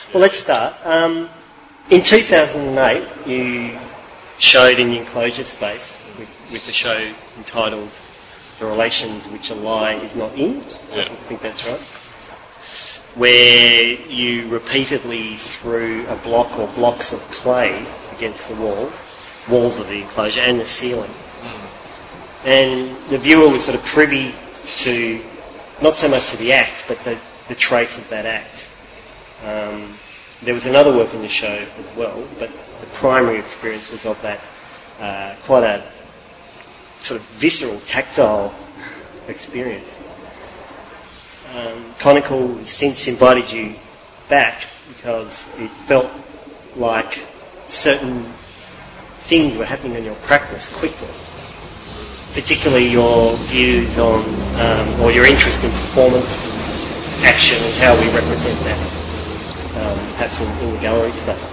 Well, let's start. In 2008, you showed in the enclosure space with a show entitled "The Relations Which a Lie Is Not In." Yeah. I think that's right. Where you repeatedly threw a block or blocks of clay against the walls of the enclosure and the ceiling. And the viewer was sort of privy to, not so much to the act, but the trace of that act. There was another work in the show as well, but the primary experience was of that quite a sort of visceral, tactile experience. Conical since invited you back because it felt like certain things were happening in your practice quickly, particularly your views on or your interest in performance, action, and how we represent that, perhaps in the gallery space.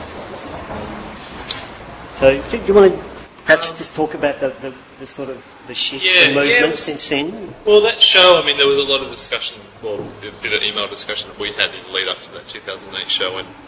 So do you want to perhaps just talk about the sort of the shift and movement since then? Well, that show, I mean, there was a lot of discussion, well, a bit of email discussion that we had in the lead up to that 2008 show, and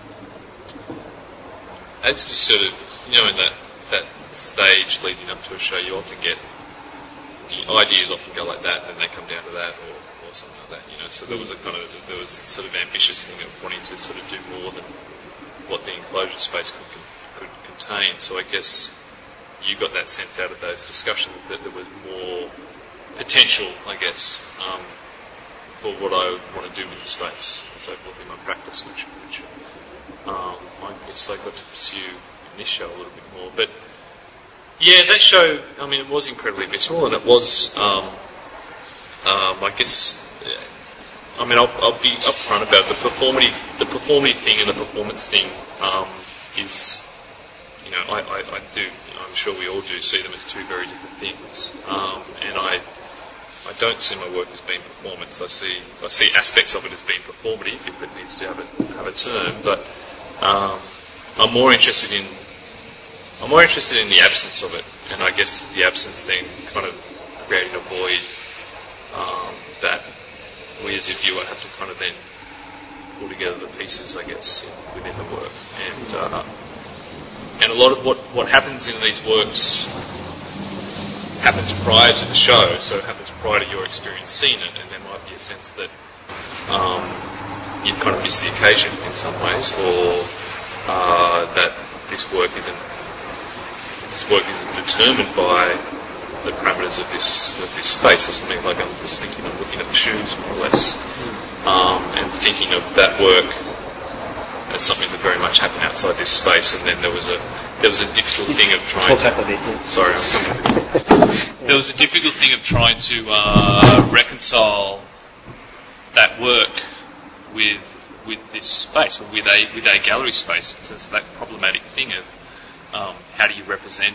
as you sort of, in that stage leading up to a show, you often get, the ideas often go like that, and they come down to that, or something like that, so there was there was a sort of ambitious thing of wanting to sort of do more than what the enclosure space could contain, so I guess you got that sense out of those discussions that there was more potential, I guess, for what I want to do with the space, so forth in my practice, which I guess I got to pursue in this show a little bit more. But yeah, that show, I mean, it was incredibly visceral, and it was, I guess, I mean, I'll be upfront about it. The performative thing and the performance thing is, I do. I'm sure we all do see them as two very different things, and I don't see my work as being performance. I see aspects of it as being performative if it needs to have a term, but I'm more interested in the absence of it, and I guess the absence then kind of creating a void that we as a viewer have to kind of then pull together the pieces, I guess, within the work. And a lot of what happens in these works happens prior to the show, so it happens prior to your experience seeing it, and there might be a sense that you've kind of missed the occasion in some ways, or that this work isn't determined by the parameters of this space or something. Like I'm just thinking of looking at the shoes more or less, and thinking of that work as something that very much happened outside this space, and then there was a difficult thing of trying to... Sorry, I'm coming. There was a difficult thing of trying to reconcile that work with this space, or with a gallery space. So it's that problematic thing of how do you represent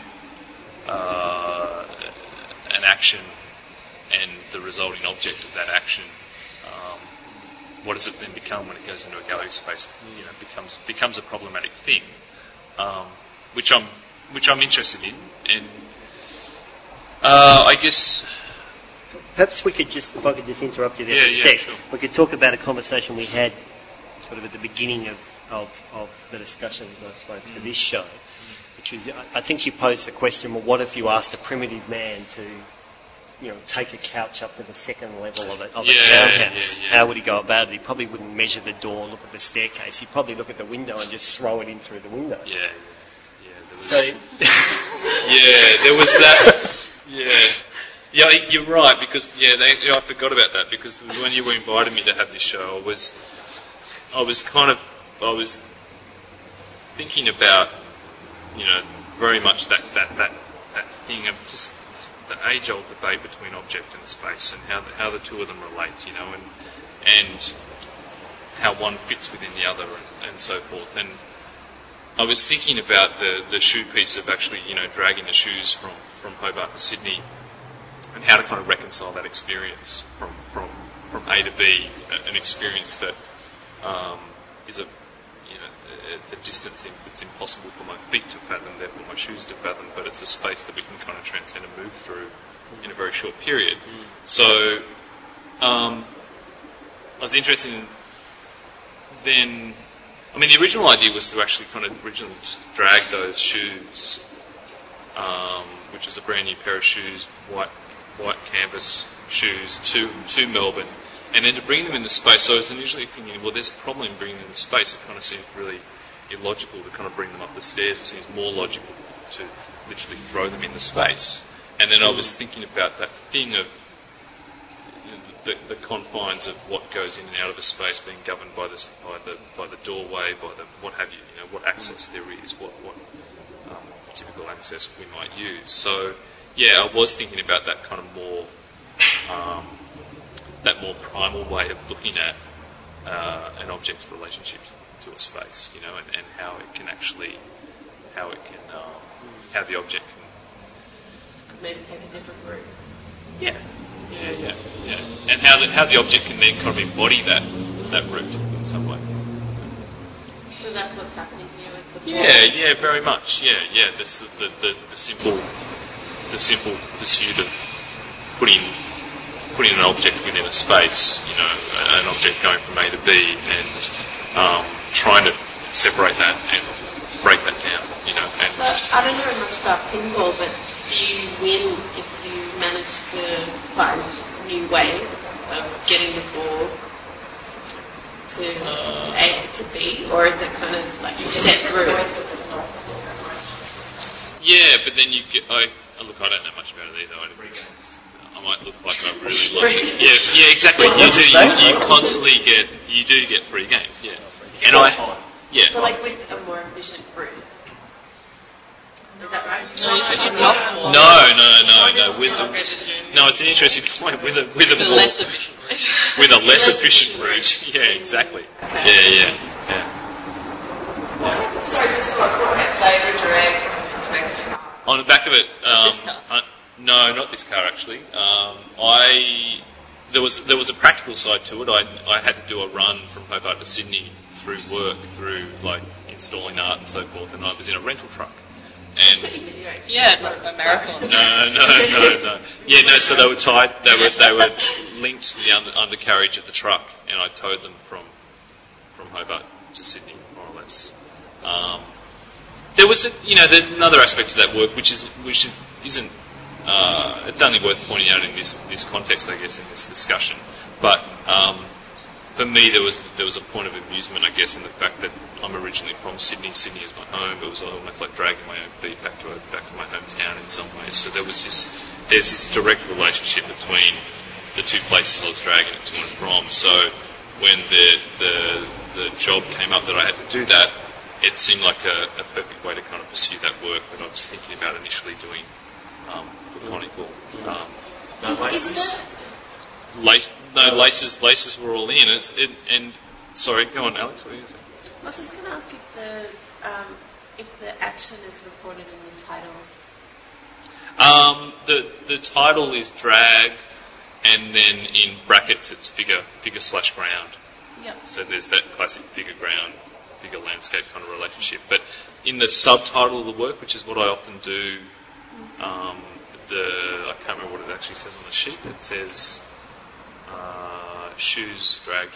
an action and the resulting object of that action. What does it then become when it goes into a gallery space? Becomes a problematic thing, which I'm interested in, and I guess perhaps we could just, if I could just interrupt you there for a sec, sure. We could talk about a conversation we had sort of at the beginning of the discussions, I suppose, for this show, which was, I think you posed the question: well, what if you asked a primitive man to take a couch up to the second level of a townhouse? How would he go about it? He probably wouldn't measure the door, look at the staircase. He'd probably look at the window and just throw it in through the window. There was, there was that. Yeah, you're right, because I forgot about that, because when you invited me to have this show, I was thinking about very much that thing of just the age-old debate between object and space, and how the two of them relate, and how one fits within the other, and so forth. And I was thinking about the shoe piece of actually, dragging the shoes from Hobart to Sydney, and how to kind of reconcile that experience from A to B, an experience that is a distance it's impossible for my feet to fathom, therefore my shoes to fathom, but it's a space that we can kind of transcend and move through in a very short period. So I was interested in then I mean, the original idea was to actually kind of originally just drag those shoes, which is a brand new pair of shoes, white canvas shoes, to Melbourne, and then to bring them into space. So I was initially thinking, well, there's a problem in bringing them into space. It kind of seems really illogical to kind of bring them up the stairs. It seems more logical to literally throw them into space. And then I was thinking about that thing of the confines of what goes in and out of a space being governed by the doorway, by the what have you, what access there is, what typical access we might use. So yeah, I was thinking about that kind of more that more primal way of looking at an object's relationship to a space, and how it can actually how the object can maybe take a different route. Yeah. And how the object can then kind of embody that route in some way. So that's what's happening here with the Yeah, very much. Yeah. The simple pursuit of putting an object within a space, an object going from A to B, and trying to separate that and break that down, And so I don't know much about pinball, but do you win if you manage to find new ways of getting the ball to A to B, or is it kind of like a set route? Yeah, but then you get. Look, I don't know much about it either. I might look like I really like it. Yeah, exactly. You constantly get free games. Yeah, and yeah. So like with a more efficient route. Is that right? No. It's an interesting point. With a less efficient route. With a less efficient route. Yeah, exactly. Okay. Yeah. Sorry, just to ask, what happened? They were dragged on the back of it. This car? No, not this car actually. There was a practical side to it. I had to do a run from Hobart to Sydney through work, through like installing art and so forth, and I was in a rental truck. And yeah, a marathon. No. Yeah, no. So they were tied. They were linked to the undercarriage of the truck, and I towed them from Hobart to Sydney, more or less. There was another aspect to that work, which isn't. It's only worth pointing out in this context, I guess, in this discussion. But for me, there was a point of amusement, I guess, in the fact that I'm originally from Sydney. Sydney is my home. It was almost like dragging my own feet back to my hometown in some ways. So there's this direct relationship between the two places I was dragging it to and from. So when the job came up that I had to do that, it seemed like a perfect way to kind of pursue that work that I was thinking about initially doing for Conical. No laces? Laces were all in. Sorry, go on, Alex. What are you saying? I was just going to ask if the action is recorded in the title. The title is drag, and then in brackets it's figure/ground. Yep. So there's that classic figure landscape kind of relationship. But in the subtitle of the work, which is what I often do, I can't remember what it actually says on the sheet. It says shoes dragged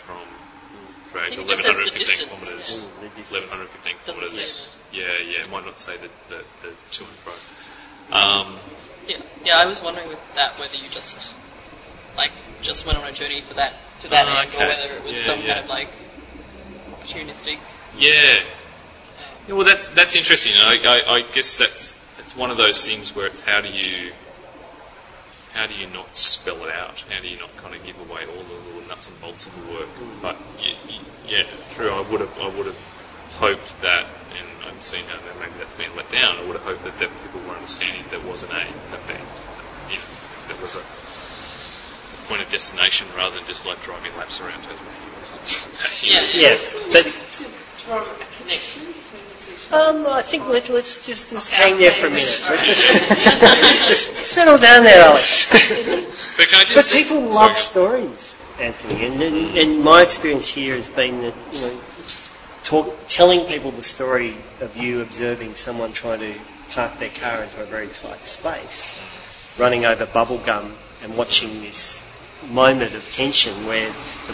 1115 kilometres. 1115 kilometres. Yeah. It might not say the to and fro. Yeah. I was wondering with that whether you just went on a journey to that end, or whether it was some kind of opportunistic. Yeah. Well, that's interesting. I guess that's one of those things where it's how do you not spell it out? How do you not kind of give away all the little nuts and bolts of the work? But yeah, true. I would have hoped that, and I'm seeing now that maybe that's been let down. I would have hoped that people were understanding there was an aim, that there was a point of destination rather than just driving laps around Tasmania or something. Yes, but To draw a connection between the two shows. I think let's just hang there for a minute. Just settle down there, Alex. But can I just? But people love stories, Anthony, and my experience here has been that telling people the story of you observing someone trying to park their car into a very tight space, running over bubble gum, and watching this moment of tension where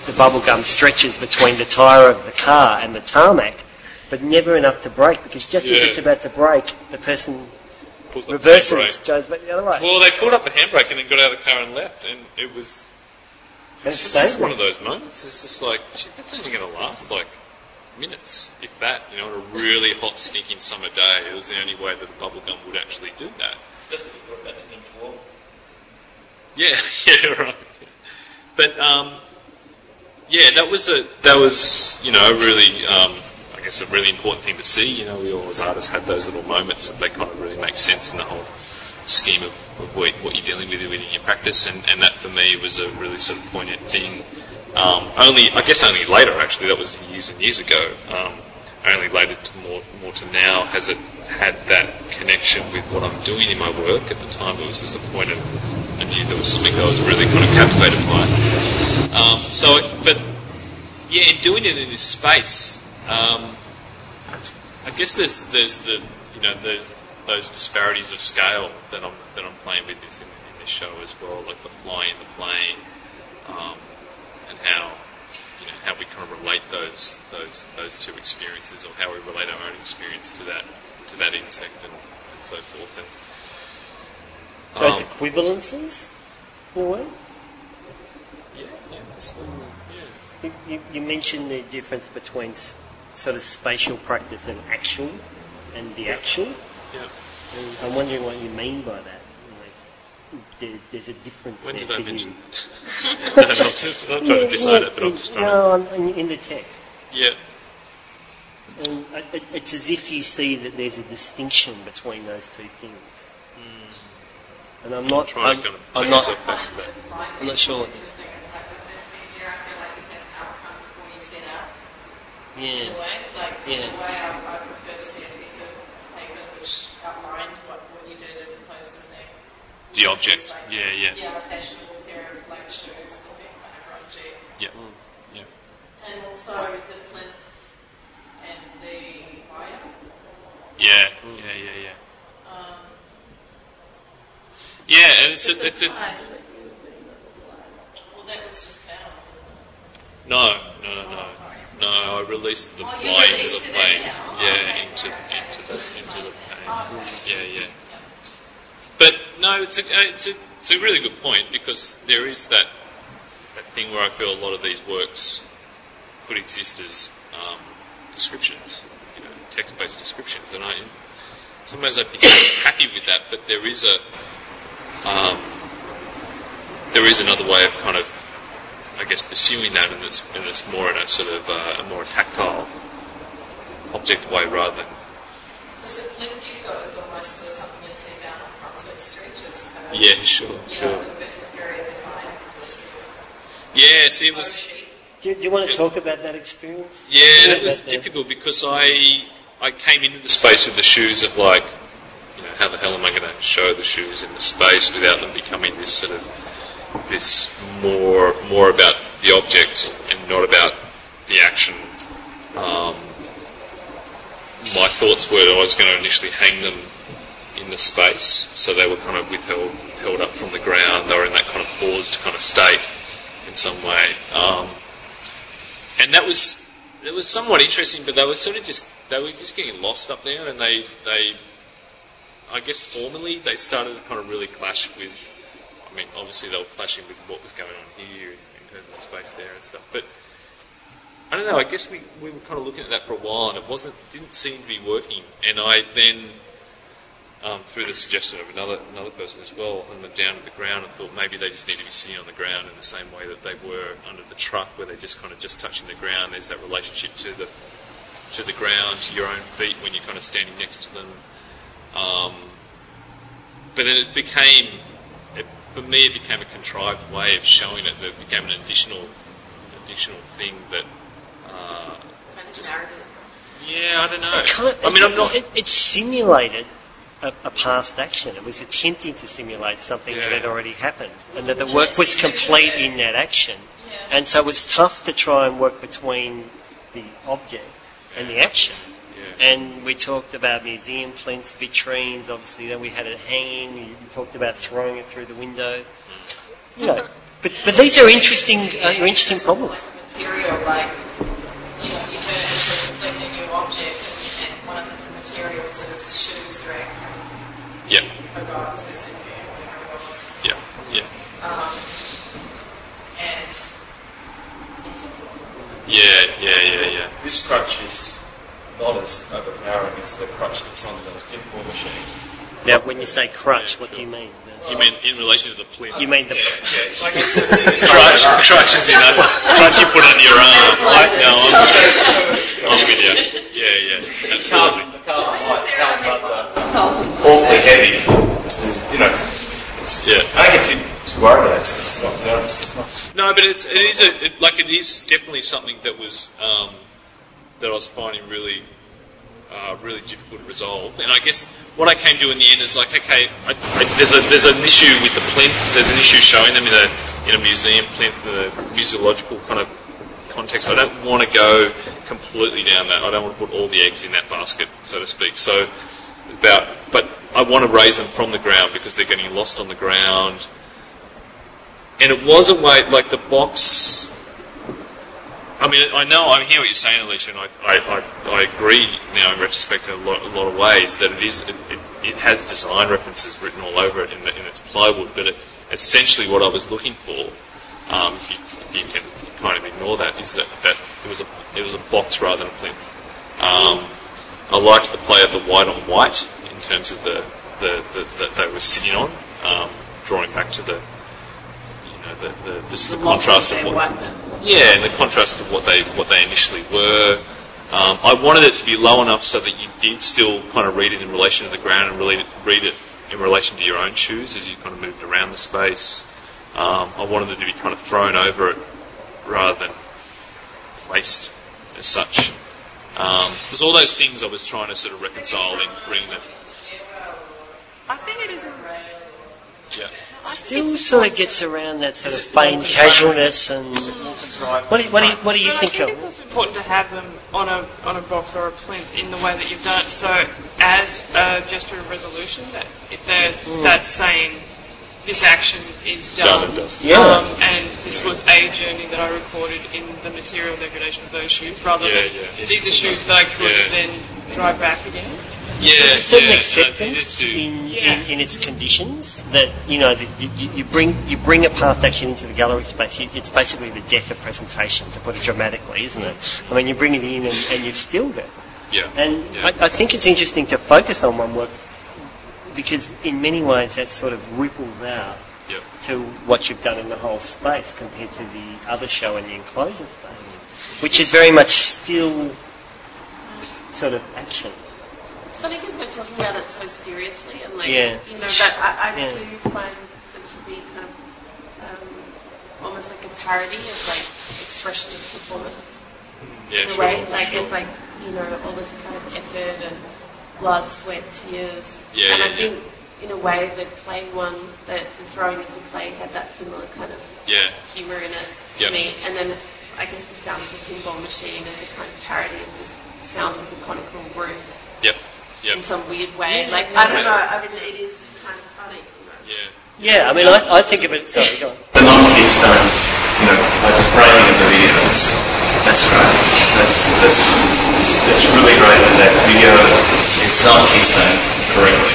the bubble gum stretches between the tyre of the car and the tarmac, but never enough to brake, because just as it's about to brake, the person reverses, goes back the other way. Well, they pulled up the handbrake and then got out of the car and left, and it was... It's just one of those moments. It's just like, geez, that's only going to last like minutes, if that. You know, on a really hot, stinking summer day, it was the only way that a bubble gum would actually do that. That's what you thought about the into wall. Yeah, yeah, right. But yeah, that was you know, a really I guess a really important thing to see. You know, we all as artists had those little moments that they kind of really make sense in the whole scheme of what you're dealing with in your practice, and that for me was a really sort of poignant thing. Only later, actually, that was years and years ago. Only later to more to now has it had that connection with what I'm doing in my work. At the time, it was just a point of, I knew there was something that I was really kind of captivated by. But yeah, in doing it in this space, I guess there's the, you know, there's those disparities of scale that I'm playing with this in this show as well, like the flying, the plane, and how, you know, how we kind of relate those two experiences, or how we relate our own experience to that insect and so forth. And, so it's equivalences, in a way? Yeah, absolutely. Yeah. You mentioned the difference between sort of spatial practice and actual, and the actual. Yeah. And I'm wondering what you mean by that. Like, there's a difference when there did I for mention you. that? I'm not trying to decide it, but I'm just trying to... No, in the text. Yeah. And it's as if you see that there's a distinction between those two things. And I'm not sure. Interesting. It's like with this piece here, I feel like you have an outcome before you set out. Yeah. In a way, in a way, I prefer to see a piece of paper which outlined what you did as opposed to saying the object. Like, Yeah, a fashionable pair of black shoes looking kind of grungy. Yeah. Yeah. And also the plinth and the wire. Yeah. Yeah, and it's a. Well, that was just found. No. Oh, sorry. No, I released the You fly into released the it plane. anyhow. Oh, Yeah, okay. into the plane. Okay. Yeah. But no, it's a really good point, because there is that thing where I feel a lot of these works could exist as descriptions, you know, text-based descriptions, and in some ways I'd be happy with that. But there is another way of kind of, I guess, pursuing that, and it's more in a sort of a more tactile, object way rather than. Because the plinth you've got is almost sort of something you'd see down on Brunswick Street, just kind of, Yeah, sure. with a bit of interior design. Yeah, see, it was. Do you want to talk about that experience? Yeah, it was difficult because I came into the space with the shoes of like, you know, how the hell am I going to show the shoes in the space without them becoming this sort of more about the object and not about the action. My thoughts were that I was going to initially hang them in the space, so they were kind of held up from the ground. They were in that kind of paused kind of state in some way, and it was somewhat interesting. But they were just getting lost up there, and they I guess formally they started to kind of really clash with. I mean, obviously they were clashing with what was going on here in terms of the space there and stuff, but. I don't know, I guess we were kind of looking at that for a while, and it didn't seem to be working. And I then, through the suggestion of another person as well, hung them down to the ground and thought maybe they just need to be sitting on the ground in the same way that they were under the truck, where they're just kind of just touching the ground. There's that relationship to the ground, to your own feet when you're kind of standing next to them. But then it became a contrived way of showing it. That it became an additional thing that. Just narrative. Yeah, I don't know. It simulated a past action. It was attempting to simulate something that had already happened, and that the work was complete in that action. And so it was tough to try and work between the object and the action. Yeah. And we talked about museum plinths, vitrines. Obviously, then we had it hanging. You talked about throwing it through the window. You know, But these are interesting problems. Like material, like you turn it into a completely new object, and one of the materials is shoes dragged from a guy to Sydney or whatever it was. Yeah. This crutch is not as overpowering as the crutch that's on the pinball machine. Now, when you say crutch, what do you mean? You mean in relation to the plinth? You mean the... Like it's the thing. Crutch is in crutch you put on your arm. I'm with you. Yeah. Absolutely. The carbon might awfully heavy. I don't get too worried about it. It's not nervous. It's not. No, but it is definitely something that was that I was finding really difficult to resolve. And I guess what I came to in the end is like, okay, there's an issue with the plinth. There's an issue showing them in a museum plinth, in a museological kind of context. I don't want to go completely down that. I don't want to put all the eggs in that basket, so to speak. But I want to raise them from the ground because they're getting lost on the ground. And it was a way, like the box. I mean, I hear what you're saying, Alicia, and I agree now in retrospect in a lot of ways that it has design references written all over it in its plywood. But essentially, what I was looking for, if you can kind of ignore that, is that it was a box rather than a plinth. I liked the play of the white on white in terms of the that they were sitting on, drawing back to the contrast of what, and the contrast of what they initially were. I wanted it to be low enough so that you did still kind of read it in relation to the ground and really read it in relation to your own shoes as you kind of moved around the space. I wanted it to be kind of thrown over it rather than placed as such. There's all those things I was trying to sort of reconcile in bringing them. I think it is Yeah. Still sort of gets around that sort of feigned casualness and... What do you think I think of? it's also important to have them on a box or a plinth in the way that you've done it. So as a gesture of resolution, that if that's saying this action is done, and this was a journey that I recorded in the material degradation of those shoes, rather than these are shoes that I could then drive back again. There's a certain acceptance in its conditions that you bring it past actually into the gallery space. It's basically the death of presentation, to put it dramatically, isn't it? I mean, you bring it in and you've stilled it. I think it's interesting to focus on one work because in many ways that sort of ripples out to what you've done in the whole space compared to the other show in the enclosure space, which is very much still sort of action. It's funny because we're talking about it so seriously, and but I do find them to be kind of almost like a parody of like expressionist performance in a way. It's like all this kind of effort and blood, sweat, tears, and I think in a way the clay one, the throwing of the clay had that similar kind of humour in it for me, and then I guess the sound of the pinball machine is a kind of parody of this sound of the conical roof. In some weird way. I don't know, I mean, it is kind of funny. I mean, I think of it... Sorry, go on. The non-keystone, like the framing of the video, that's great. That's really great in that video. It's not keystone correctly.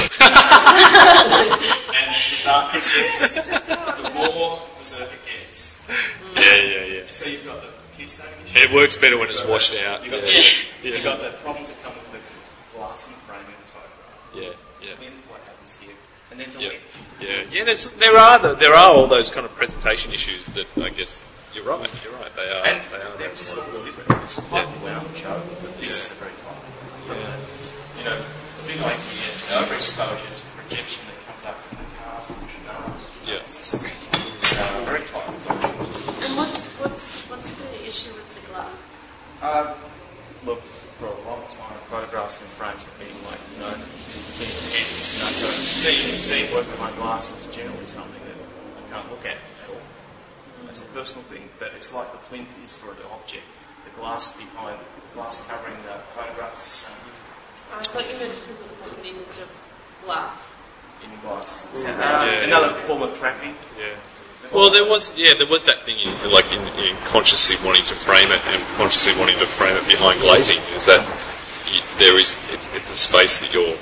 And the darker it gets, the more the circuit gets. So you've got the keystone issue. It works better when it's washed out. You've got the problems that come with the glass and the frame in the photograph. Plinth, what happens here, and then the width. There are all those kind of presentation issues that I guess you're right. They are. And they're just a little different. It's quite a well show, but this is a very tight. From the big idea, the overexposure to projection that comes up from the cars pushing up. It's just very tight. And what's the issue with the glass? Look, for a long time, photographs and frames have been like, heads, so seeing work behind glass is generally something that I can't look at all. It's a personal thing, but it's like the plinth is for the object. The glass covering the photographs. I thought you meant because it was like an image of glass. In glass. Another form of trapping. Well, there was that thing in consciously wanting to frame it and consciously wanting to frame it behind glazing. Is that it's a space that your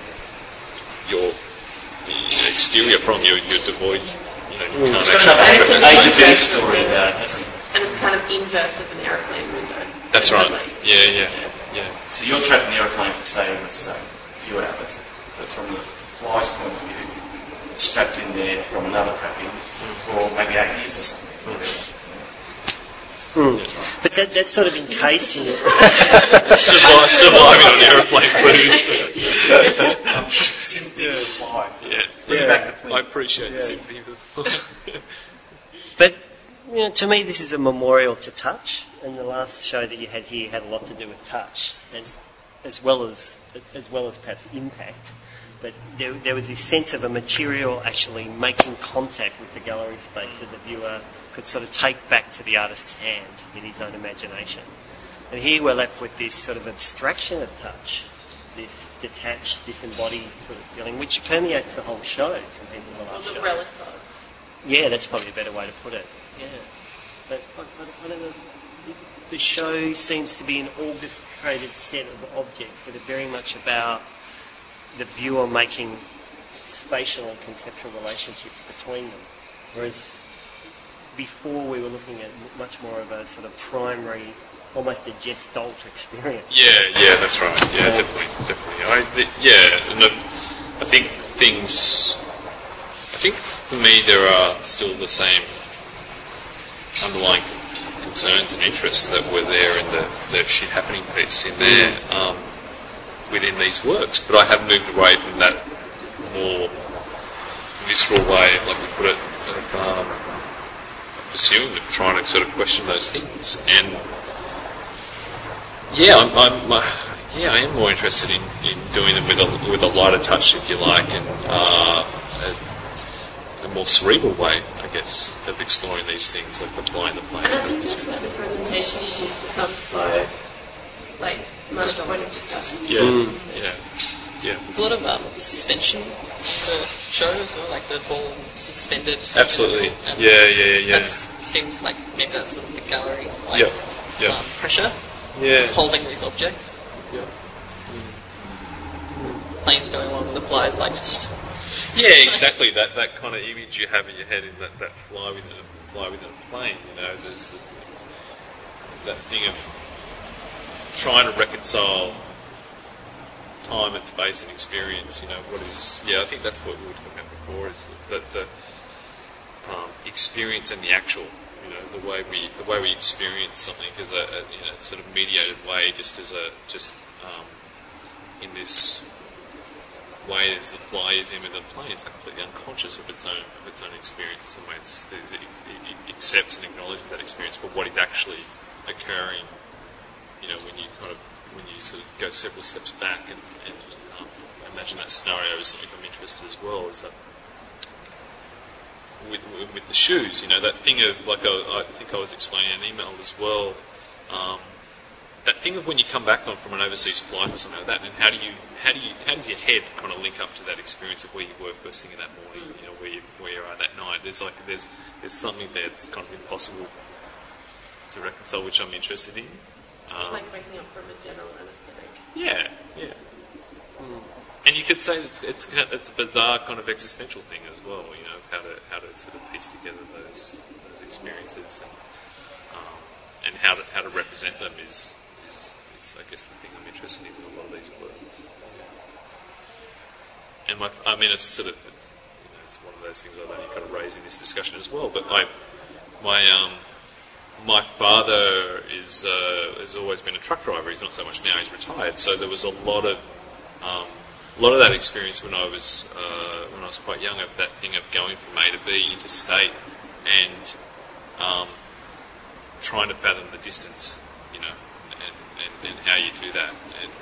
the exterior from you're devoid. You it's got an age of birth story about it, hasn't it? And it's kind of inverse of an aeroplane window. That's right. Yeah. So you're trapped in the aeroplane for let's say a few hours, but from the fly's point of view, it's trapped in there from another trapping for maybe 8 years or something. But that's sort of encasing it. Surviving on aeroplane food. Sympathy for the flies. Yeah. Back the plane. I appreciate the sympathy for the fly. But to me, this is a memorial to touch, and the last show that you had here had a lot to do with touch, as well as perhaps impact. But there was this sense of a material actually making contact with the gallery space that the viewer could sort of take back to the artist's hand in his own imagination. And here we're left with this sort of abstraction of touch, this detached, disembodied sort of feeling, which permeates the whole show compared to the last show. Relic. Yeah, that's probably a better way to put it. Yeah. But I don't know. The show seems to be an orchestrated set of objects that are very much about the viewer making spatial and conceptual relationships between them. Whereas before we were looking at much more of a sort of primary, almost a gestalt experience. Yeah, that's right. Yeah, definitely. I think for me there are still the same underlying concerns and interests that were there in the shit happening piece in there within these works, but I have moved away from that more visceral way, like we put it, of pursuing it, trying to sort of question those things. And I am more interested in doing them with a lighter touch, if you like, and a more cerebral way, I guess, of exploring these things, like the fly and the plane. And I think that's where the presentation issues become so, much point of discussion. Yeah. There's a lot of suspension in the show as well, like the ball suspended. Absolutely. And Yeah. That seems like maybe that's sort of the gallery pressure. Yeah. It's holding these objects. Yeah. Planes going along with the flies, just. Yeah, exactly. That kind of image you have in your head in that fly within a plane. There's that thing of trying to reconcile time and space and experience. What is? Yeah, I think that's what we were talking about before. Is that the experience and the actual. The way we experience something as a sort of mediated way, in this way as the fly is in with the plane, it's completely unconscious of its own experience. In ways, it accepts and acknowledges that experience, but what is actually occurring, when you sort of go several steps back and imagine that scenario is something I'm interested as well. Is that with the shoes, that thing of I think I was explaining in an email as well. That thing of when you come back from an overseas flight or something like that, and how does your head kind of link up to that experience of where you were first thing in that morning, where you are that night? There's something there that's kind of impossible to reconcile, which I'm interested in. It's like waking up from a general anaesthetic. Yeah. And you could say it's a bizarre kind of existential thing as well, of how to sort of piece together those experiences and how to represent them is I guess the thing I'm interested in a lot of these works. And it's one of those things I've only kind of raised in this discussion as well. But my father has always been a truck driver. He's not so much now. He's retired. So there was a lot of that experience when I was quite young, of that thing of going from A to B interstate and trying to fathom the distance, and how you do that. And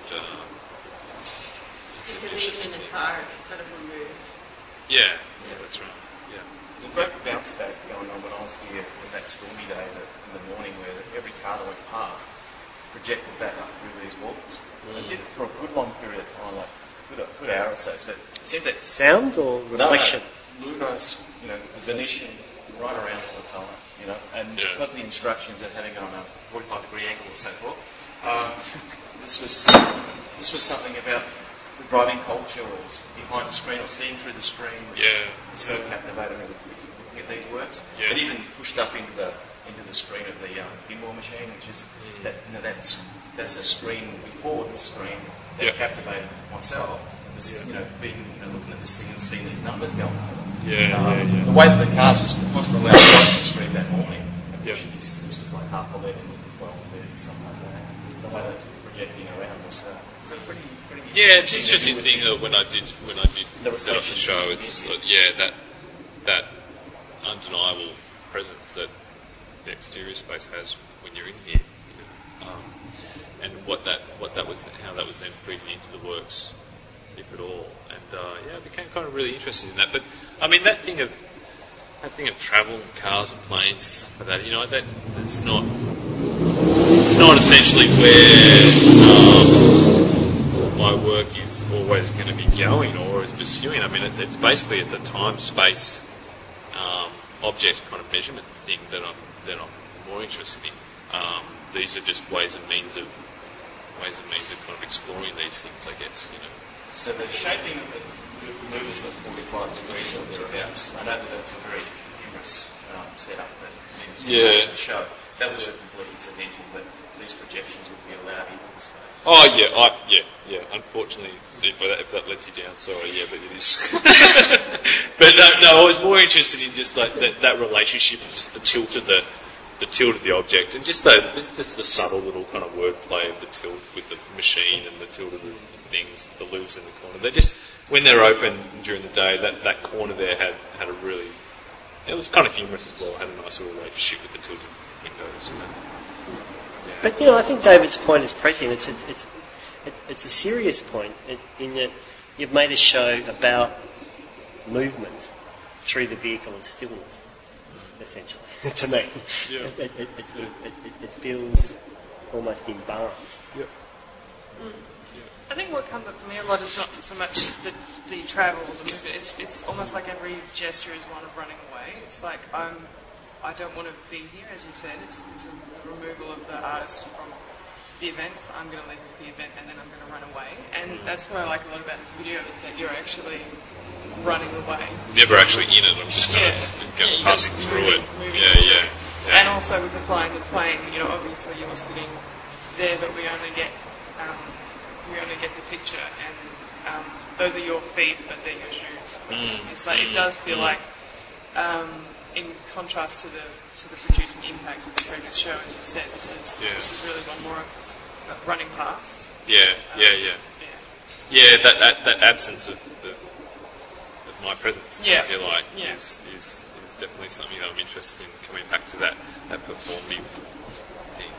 because even in the car, it's kind of removed. Yeah, that's right. Yeah. There's a great bounce back going on when I was here on that stormy day in the morning, where every car that went past projected back up through these walls. I did it for a good long period of time, a good hour or so. So it seemed that sound or reflection? No, Lunos, the Venetian right around all the time, you know, and because the instructions are having it on a 45-degree angle or so forth, this was something about the driving culture or behind the screen or seeing through the screen. So captivating with looking at these works. It even pushed up into the screen of the pinball machine, which is that's a screen before the screen that captivated myself. Being looking at this thing and seeing these numbers going over. The way that the cast was constantly allowed to watch the screen that morning, which is like 11:30 to 12:30, something like that. The way they're projecting around us. So pretty. It's an interesting thing that when I did set up the show, it's just that undeniable presence that the exterior space has when you're in here, and how that was then feeding into the works, if at all. And I became kind of really interested in that. But I mean, that thing of travel and cars and planes, stuff like that. It's not essentially where my work is always going to be going or is pursuing. I mean, it's basically a time-space object kind of measurement thing that I'm more interested in. These are just ways and means of kind of exploring these things, I guess. So the shaping of the movers of 45 degrees or thereabouts, I know that it's a very humorous setup that the show. That was a complete incidental, but these projections would be allowed into the space. Oh yeah. Unfortunately, if that lets you down, sorry, but it is. But no, I was more interested in just like that relationship, just the tilt of the object, and just the subtle little kind of wordplay of the tilt with the machine and the tilt of the things, the loops in the corner. They just, when they're open during the day, that corner there had a really, it was kind of humorous as well. It had a nice little relationship with the tilted windows. But I think David's point is pressing. It's a serious point in that you've made a show about movement through the vehicle and stillness, essentially. To me, it feels almost embalmed. I think what comes up for me a lot is not so much the travel or the movement. It's almost like every gesture is one of running away. It's like I don't want to be here, as you said. It's a removal of the artist from the events. I'm going to leave with the event and then I'm going to run away. And that's what I like a lot about this video is that you're actually running away. Never actually in it. I'm just kind of passing through it. Yeah. And also with the flying the plane, obviously you're sitting there, but we only get the picture, and those are your feet, but they're your shoes. It's like it does feel like, in contrast to the producing impact of the previous show, as you said, this is really one more of running past. That absence of my presence, I feel like, is definitely something that I'm interested in, coming back to that performative thing.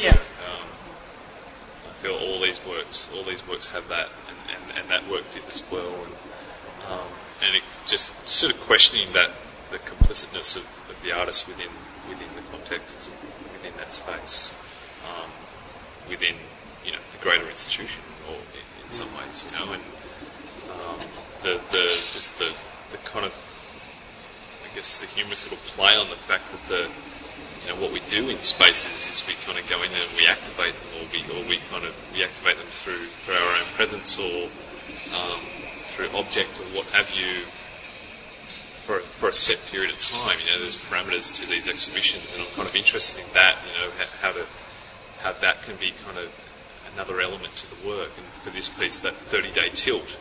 I feel all these works have that, and that work did as well, and it's just sort of questioning the complicitness of the artist within the context, within that space, within the greater institution, or in some ways, and the kind of, I guess, the humorous little play on the fact that what we do in spaces is we kind of go in there and we activate them, or we activate them through our own presence, or through object, or what have you, for a set period of time. There's parameters to these exhibitions, and I'm kind of interested in that. How that can be kind of another element to the work. And for this piece, that 30-day tilt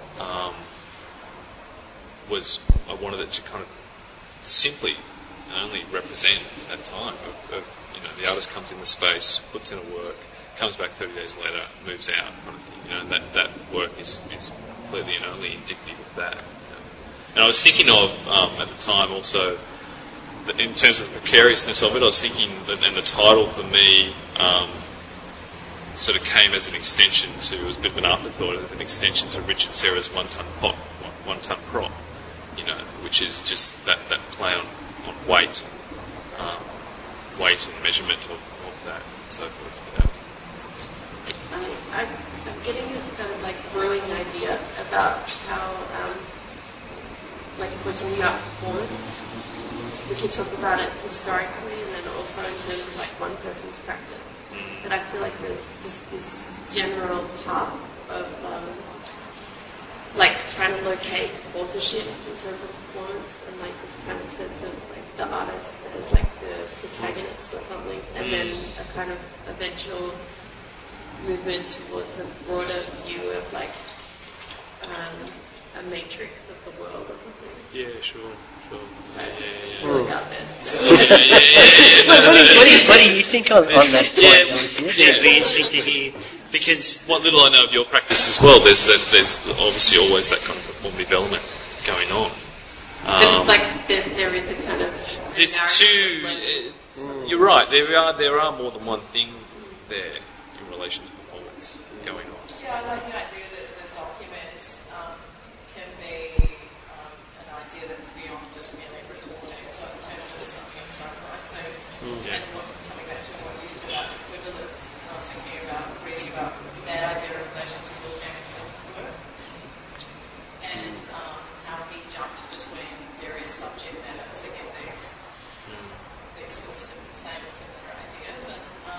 I wanted it to kind of simply only represent that time of the artist comes in the space, puts in a work, comes back 30 days later, moves out, kind of thing. And that work is completely and only indicative of that. And I was thinking of at the time also, that in terms of the precariousness of it, I was thinking that, and the title for me sort of came as an extension to, it was a bit of an afterthought, as an extension to Richard Serra's one-ton prop, which is just that play on weight, weight and measurement of that and so forth. I'm getting this kind of like brewing idea about how like if we're talking about performance, we can talk about it historically and then also in terms of like one person's practice. But I feel like there's just this general path of like trying to locate authorship in terms of performance and like this kind of sense of like the artist as like the protagonist or something, and then a kind of eventual movement towards a broader view of like a matrix of the world or something. Yeah, sure. Out there. What do you think on that point? It'd be interesting to hear, because what little I know of your practice as well, there's obviously always that kind of performative element going on. But it's like there is a kind of there's two. You're right. There are more than one thing there in relation to performance going on. Yeah, I like the idea that the document can be an idea that's beyond just merely recording, so it turns into something right? So, and coming back to what you said about equivalence, I was thinking about reading about that idea in relation to Will Hamilton's work, and how he jumps between various subject matter to get these sort of same and similar ideas, and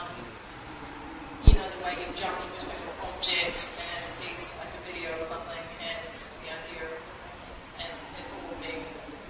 the way you jump between an object and a piece like a video or something, and the idea of performance, and it all being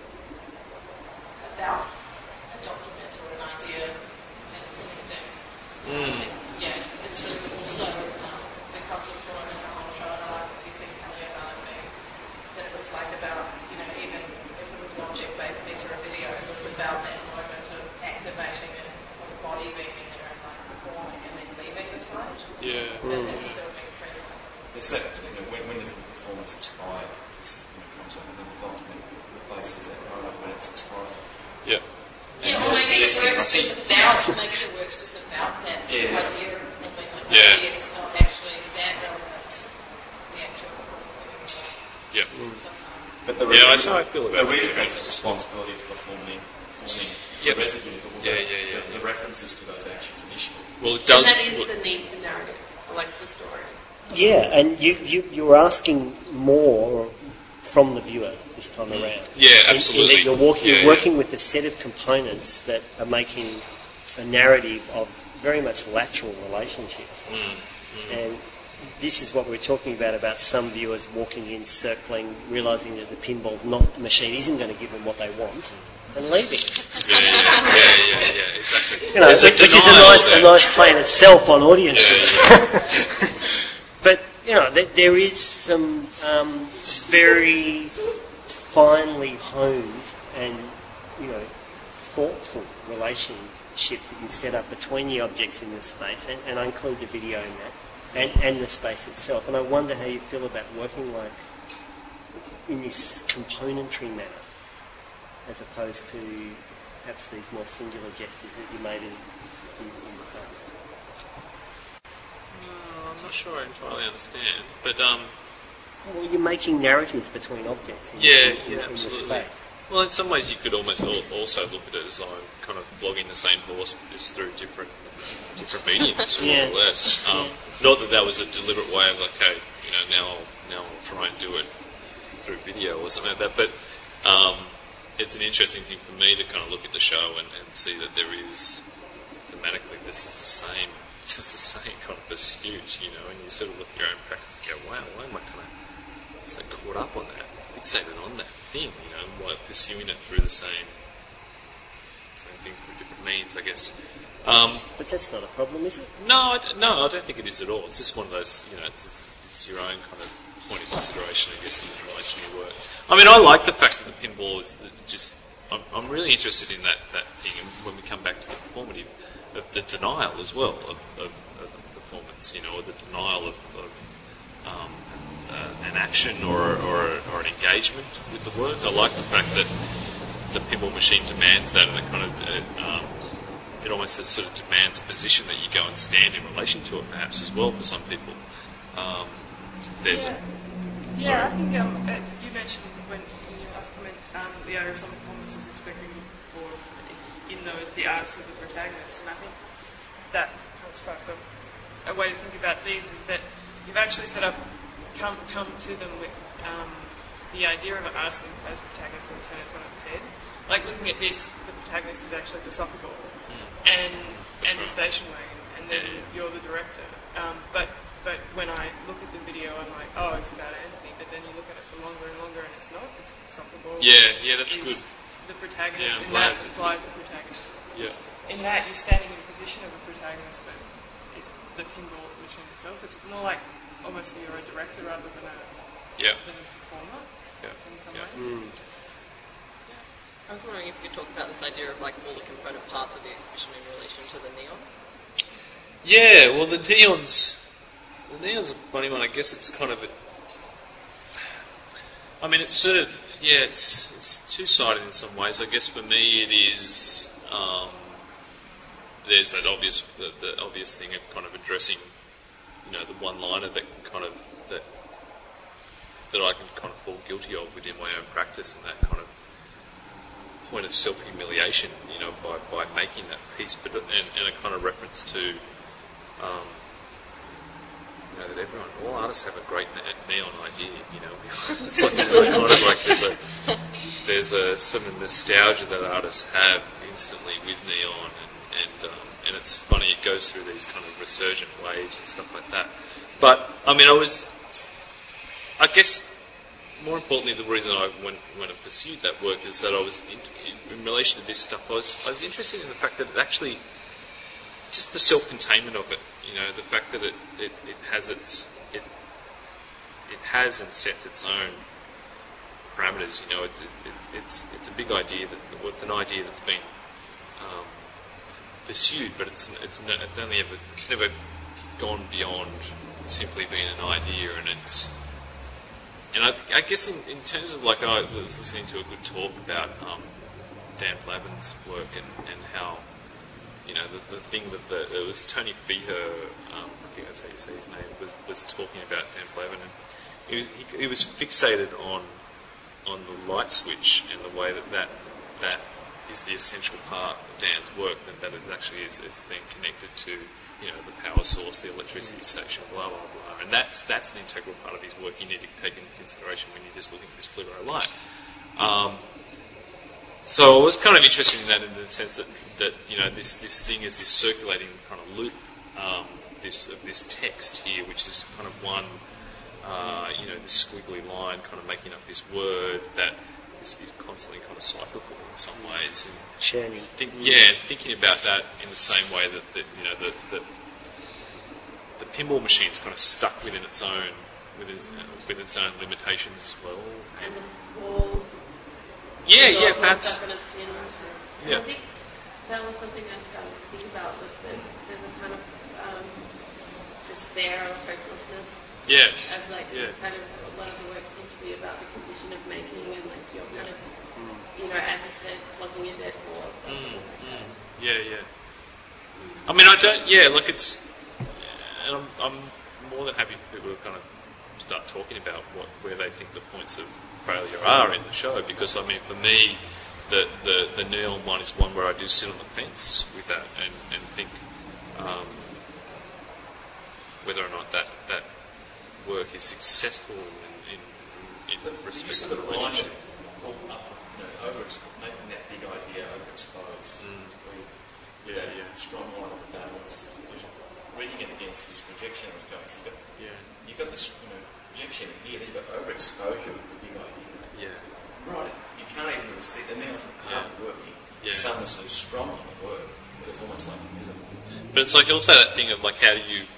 about a document or an idea and anything. It sort of also becomes a point as a whole show, and I like what you said, Kelly, about it being that it was like about, even if it was an object-based piece or a video, it was about that moment of activating it, or the body being in there and like performing and then leaving the site. Yeah. But it's still being present. There's that thing, when does the performance expire? It comes up, and then the document replaces that moment when it's expired. Yeah. Yeah, or maybe the work's just about that idea of performing. Like maybe it's not actually that relevant, the actual performance anymore. Yeah. But the I feel about the reader takes the responsibility for performing the residues, or the references to those actions initially. Well, it does. And that is the need for narrative, or like the story. yeah, and you're asking more from the viewer this time around. Yeah, absolutely. In that you're working with a set of components that are making a narrative of very much lateral relationships. And this is what we're talking about some viewers walking in, circling, realising that the pinball machine isn't going to give them what they want, and leaving. Yeah, exactly. Which is a nice play in itself on audiences. But, there is some very finely honed and, thoughtful relationships that you set up between the objects in the space, and I include the video in that, and the space itself. And I wonder how you feel about working like in this componentary manner, as opposed to perhaps these more singular gestures that you made in the past. I'm not sure I entirely understand, but well, you're making narratives between objects in the space. Well, in some ways you could almost also look at it as I'm kind of flogging the same horse, but just through different mediums, more or less. Not that was a deliberate way of like, okay, now I'll try and do it through video or something like that. But it's an interesting thing for me to kind of look at the show and see that there is thematically this is the same kind of pursuit, and you sort of look at your own practice and go, wow, why am I kind of so caught up on that, fixated on that thing, why pursuing it through the same thing through different means, I guess. But that's not a problem, is it? No, I don't think it is at all. It's just one of those, it's your own kind of point of consideration, I guess, in relation to your work. I mean, I like the fact that the pinball is just. I'm really interested in that thing, and when we come back to the performative, of the denial as well of the performance, or the denial of an action or an engagement with the work. I like the fact that the pinball machine demands that, and it kind of it almost sort of demands a position that you go and stand in relation to it, perhaps as well for some people. I think you mentioned when you last comment the idea of some performances expecting or in those the artist as a protagonist, and I think that kind of struck a way to think about these is that you've actually set up come to them with the idea of an artist as protagonist and turn it on its head. Like looking at this, the protagonist is actually the soccer ball and the station wagon, and then you're the director. But when I look at the video, I'm like, oh, it's about Anthony. But then you look at it for longer and longer, and it's not. It's the soccer ball. Yeah, that's good. The protagonist, Yeah, in that flies the protagonist. Yeah. In that, you're standing in the position of a protagonist, but it's the pinball machine itself. It's more like almost you're a director rather than a performer in some ways. I was wondering if you could talk about this idea of like all the component parts of the exhibition in relation to the neon. Yeah, well, the neon's a funny one. I guess it's kind of it's sort of it's two-sided in some ways. I guess for me it is there's that obvious the obvious thing of kind of addressing the one-liner that I can kind of fall guilty of within my own practice, and that kind of point of self-humiliation, by making that piece, but and a kind of reference to that all artists have a great neon idea, It's like there's a sort of nostalgia that artists have instantly with neon, and it's funny, it goes through these kind of resurgent waves and stuff like that. But I guess more importantly, the reason I when I pursued that work is that I was in relation to this stuff. I was interested in the fact that it actually, just the self-containment of it, the fact that it has and sets its own parameters. It's a big idea it's an idea that's been pursued, but it's never gone beyond simply being an idea, and I guess in terms of I was listening to a good talk about Dan Flavin's work and how the thing that it was Tony Feher, I think that's how you say his name, was talking about Dan Flavin, and he was fixated on the light switch and the way that is the essential part of Dan's work, that it actually is then connected to the power source, the electricity station, blah blah blah, and that's an integral part of his work. You need to take into consideration when you're just looking at this fluoro light. So I was kind of interested in that, in the sense that this thing is this circulating kind of loop, this text here, which is kind of one, this squiggly line kind of making up this word that is constantly kind of cyclical in some ways. And churning. Thinking about that in the same way that the pinball machine's kind of stuck within its own limitations as well. And the ball. Perhaps. And I think that was something I started to think about, was that there's a kind of despair or hopelessness. Yeah. Of this kind of, a lot of the work seemed to be about the condition of making, and you're kind of, as you said, flogging a dead horse. I'm more than happy for people to kind of start talking about where they think the points of failure are in the show, because for me the neon one is one where I do sit on the fence with that and think whether or not that work is successful in respect to the relationship. Making that big idea overexposed. Strong line on the downwards. Reading it against this projection I was going to see, but you've got this projection here, then you've got overexposure of the big idea. Right, you can't even really see it, and then it's hardly working. The sun was so strong on the work that it's almost like invisible. But it's also that thing of how do you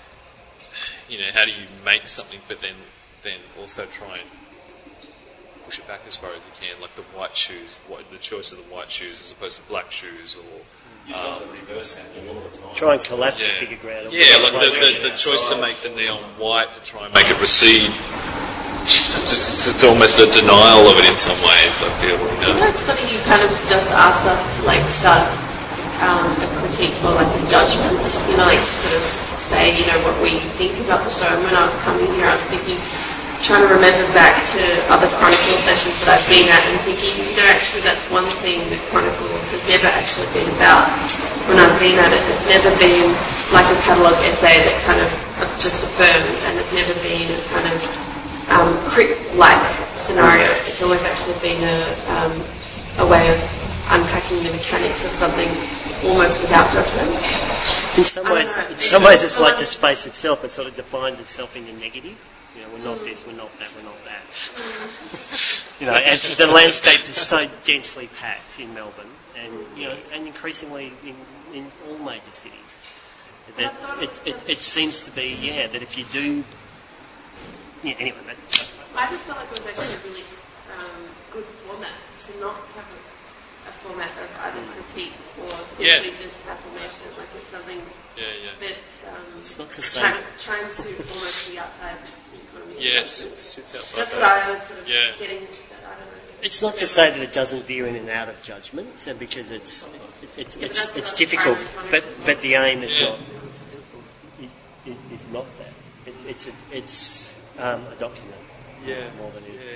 make something, but then also try and push it back as far as you can, like the white shoes, the choice of the white shoes as opposed to black shoes, or you try the reverse happening all the time. Try and collapse the figure ground. The choice to make the neon white to try and make it recede. It's almost a denial of it in some ways, I feel. It's funny, you kind of just asked us to start a critique or a judgment, to sort of say, what we think about the show. And when I was coming here, I was trying to remember back to other Chronicle sessions that I've been at, and thinking, actually that's one thing that Chronicle has never actually been about. When I've been at it, it's never been like a catalogue essay that kind of just affirms, and it's never been a kind of scenario. It's always actually been a way of unpacking the mechanics of something almost without judgment. In some ways, it's like the space itself. It sort of defines itself in the negative. We're not this, we're not that, we're not that. And the landscape is so densely packed in Melbourne, and increasingly in all major cities. That it seems to be, that if you do, anyway. I just felt like it was actually a really good format to not have a format of either critique or simply just affirmation. Like it's something that's it's not to say trying to almost be outside the economy. Yes, it's outside. That's what I was sort of getting. I don't know. It's not to say that it doesn't veer in and out of judgment, because it's difficult. But the aim is not. It is not that. It's a document. More than anything.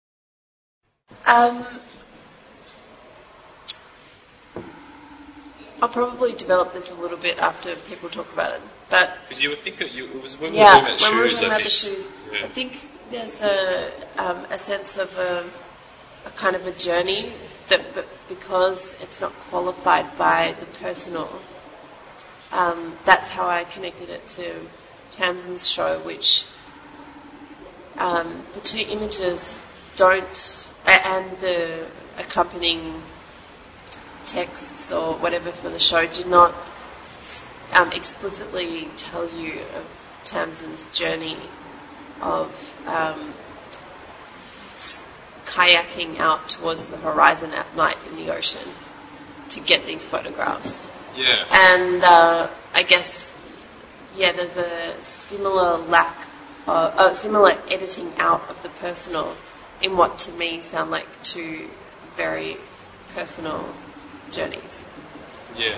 I'll probably develop this a little bit after people talk about it, but because you were thinking it was when we were talking about when we were shoes. talking about the shoes, I think there's a sense of a kind of a journey that, but because it's not qualified by the personal, that's how I connected it to Tamsin's show, which the two images don't, and the accompanying texts or whatever for the show do not explicitly tell you of Tamsin's journey of kayaking out towards the horizon at night in the ocean to get these photographs. Yeah. And I guess, there's a similar similar editing out of the personal in what to me sound like two very personal journeys. Yeah.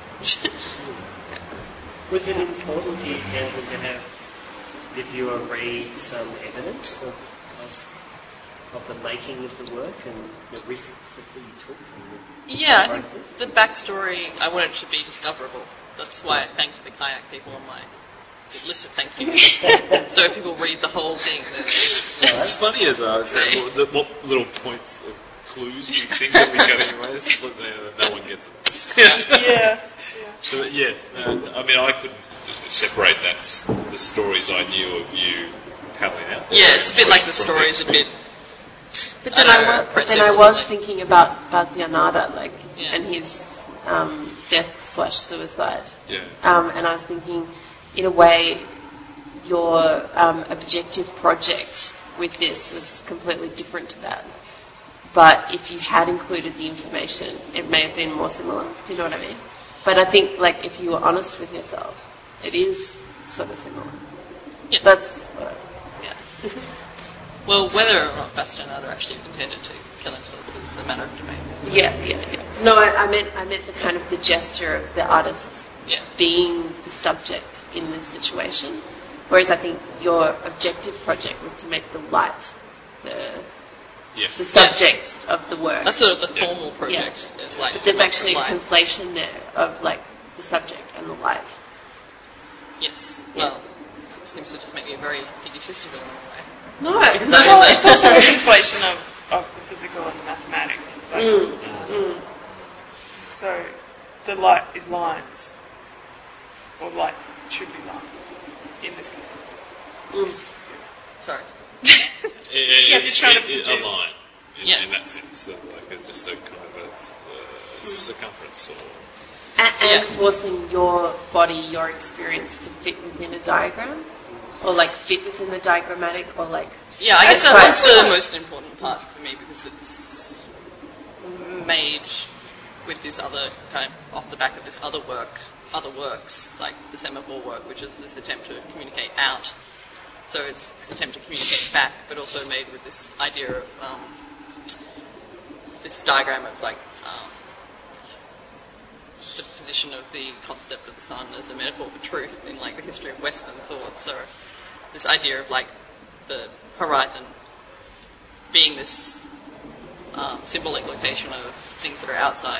Was it important to you, Tamsin, to have the viewer read some evidence of the making of the work and the risks that you took? I think the backstory, I wanted to be discoverable. That's why I thanked the kayak people on my list of thank yous. So if people read the whole thing, then it's funny as what little points of clues you think that we get anyway. It's like no one gets it. So, I mean, I could separate the stories I knew of you coming out. It's a bit like the stories a bit. But then I was thinking about Baz Yarnada, and his death/suicide. And I was thinking, in a way, your objective project with this was completely different to that. But if you had included the information, it may have been more similar. Do you know what I mean? But I think, if you were honest with yourself, it is sort of similar. Yeah. That's what Well, whether or not Baz Yarnada actually intended to kill himself is a matter of debate. Yeah. No, I meant the kind of the gesture of the artist being the subject in this situation. Whereas I think your objective project was to make the light the subject of the work. That's sort of the formal project. Yeah. Is like but there's actually a conflation there of the subject and the light. Yes. Well, those things would just make me very egotistical in a way. No, it's also a conflation of the physical and the mathematics. So the light is lines, or light should be lines in this case. Sorry. It's a line in that sense, just a kind of a circumference or. And forcing your body, your experience to fit within a diagram? Or fit within the diagrammatic, or I guess that's the most important part for me, because it's made with this other kind of off the back of this other works, like the semaphore work, which is this attempt to communicate out. So it's this attempt to communicate back, but also made with this idea of this diagram of the position of the concept of the sun as a metaphor for truth in the history of Western thought. So this idea of the horizon being this symbolic location of things that are outside,